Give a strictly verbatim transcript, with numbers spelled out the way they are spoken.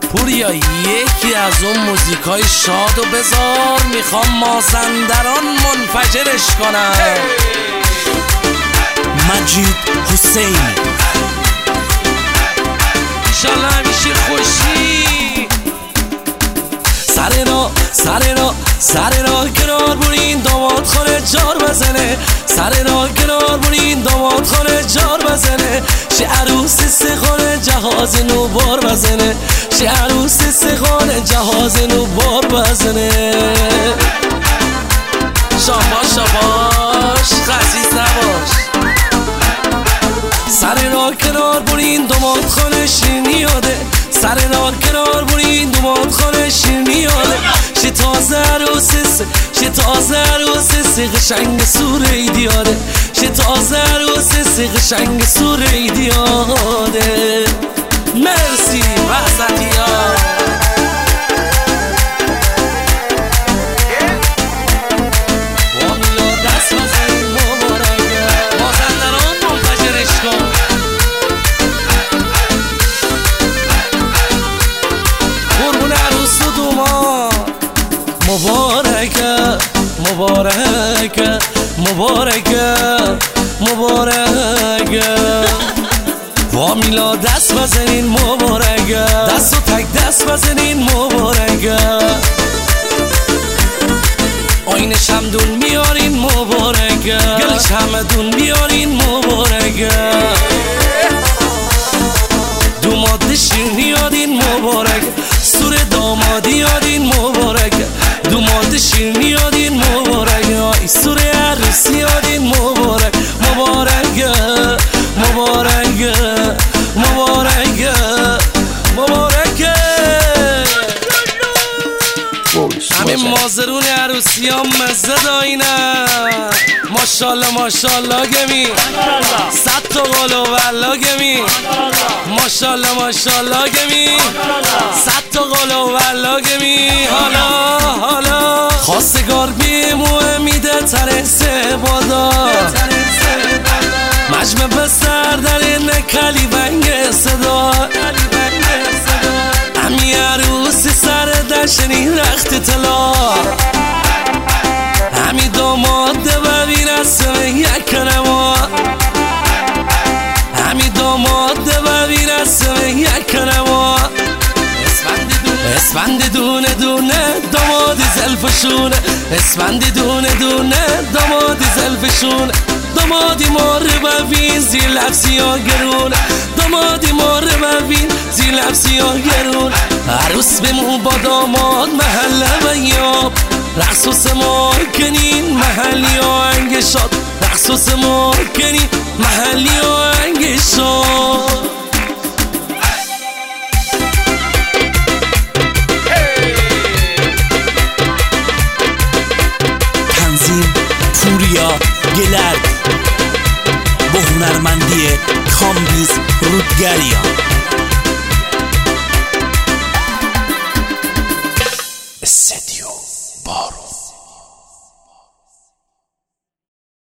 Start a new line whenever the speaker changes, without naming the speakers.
پوریا یکی از اون موزیکای شادو بذار، میخوام مازندران منفجرش کنم.
مجید حسین
ایشالله همیشه خوشی. سر را سر را سر را کنار برین داماد خانه جار بزنه، سر را کنار برین داماد خانه جار بزنه، شه عروسی سه خانه جهاز نو بار بزنه، شه عروسی سه خانه جهاز نو بار بزنه. شاباش شاباش خسیس نباش. سر را کنار برین داماد خانه شیرینی یاده، سر را کنار برین داماد خانه شیرینی یاده، شه تازه عروسی سه شه تازه عروسی سه قشنگ سور ایدیاده، شه تازه عروسی سه قشنگ سور ایدیاده. مرسی وحستی ها. وامیلا دست بزنین مبارکه، مازندران منفجرش کن. قربون عروس و دوماد مبارکه مبارکه مبارکه مبارکه. وامیلا دست بزنین مبارکه، دست و تک دست بزنین مبارکه. آینش همدون میارین مبارکه، گلش همدون میارین مبارکه. دوماد شیرینی یادین مبارک، سور دامادی یادین مبارک، دوماد شیرینی یادین مبارک، آی سور عروسی یادین مبارک. مبارک مبارک مبارک مبارک. همین مازرون عروسی ها مزه داینن. ماشالله ماشالله گمی صد تا قول و والله گمی، ماشالله ماشالله گمی صد تا قول و والله گمی. حالا حالا خواستگار بیموه میده تره سه بادا، مجمع بستر در این کلی بنگ صدا، امی عروسی سر دشنی رخت طلا، همی داماد ببین اسم یک کنما، همی داماد ببین اسم یک کنما. اسفند دونه دونه دامادی زلفشونه، اسفند دونه دونه دامادی زلفشونه، دامادی مار ببین زیر لبسی ها گرونه، دامادی مار ببین زیر لبسی ها گرونه. عروس بمو با داماد محله بیاب، رقص و سمار کنین محلی ها انگشاد، رقص و سمار کنین محلی ها انگشاد.
تنظیم پوریا گلرد با هنرمندی کامبیز رودگریان.